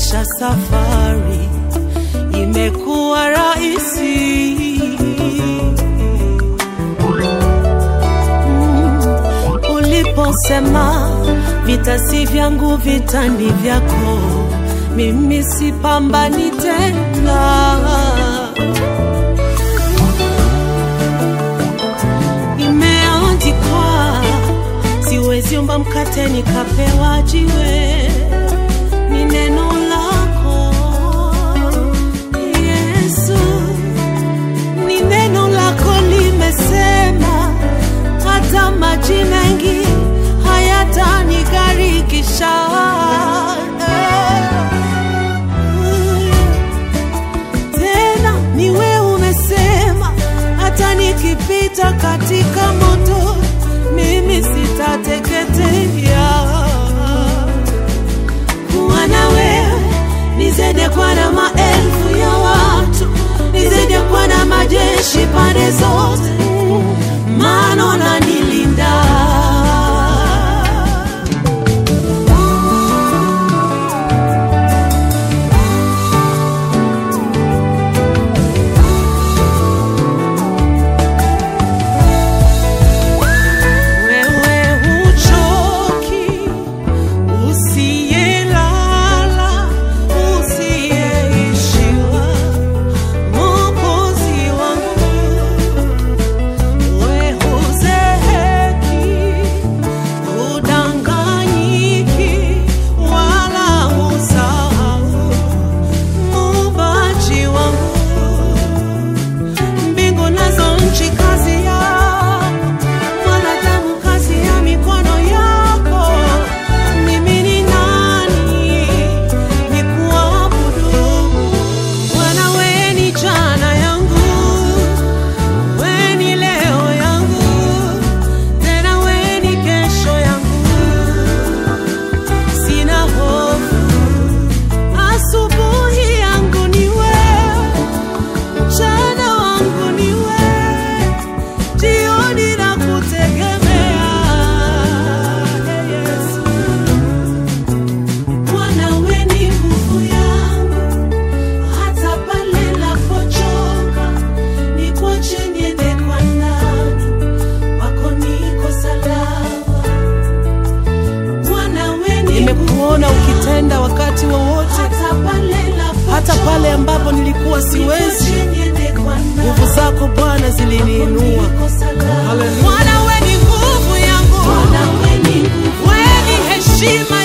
maisha safari imekuwa rahisi. Uliposema vita si vyangu vita ni vyako, mimi sipambani tena. Imeandikwa siwezi omba mkate nikapewa jiwe, ni neno lako Yesu, ni neno lako limesema hata maji mengi hayatanigarikisha. Tena ni wewe umesema hata nikipita katika moto mimi sitateketea. Kuwa na wewe nizidi kuwa na maelfu ya watu, nizidi kuwa na majeshi pande zote, maana unanilinda. Nimekuona ukitenda wakati wowote, hata pale ambapo nilikuwa siwezi. Nguvu zako Bwana ziliniinua. Bwana wewe ni nguvu yangu, wewe ni heshima